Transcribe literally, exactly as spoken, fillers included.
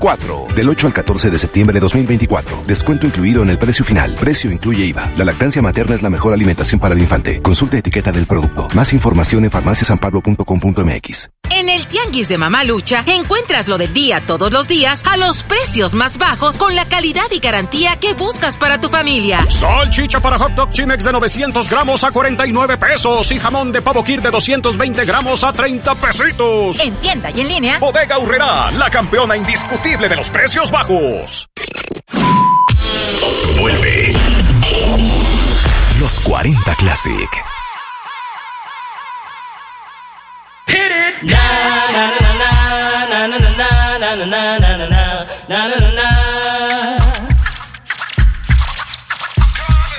cuatro. Del ocho al catorce de septiembre de dos mil veinticuatro. Descuento incluido en el precio final. Precio incluye I V A. La lactancia materna es la mejor alimentación para el infante. Consulte etiqueta del producto. Más información en farmacia san pablo punto com punto m x. En el Tianguis de Mamalucha encuentras lo del día todos los días a los precios más bajos con la calidad y garantía que buscas para tu familia. Salchicha para hot dog Chimex de novecientos gramos a cuarenta y nueve pesos y jamón de pavo Kir de doscientos veinte gramos a treinta pesitos. En tienda y en línea. Bodega Aurrerá, la campeona indiscutible de los precios bajos. Vuelve Los cuarenta Classic. Hit it. Na na na na na na na na na na na na na na na.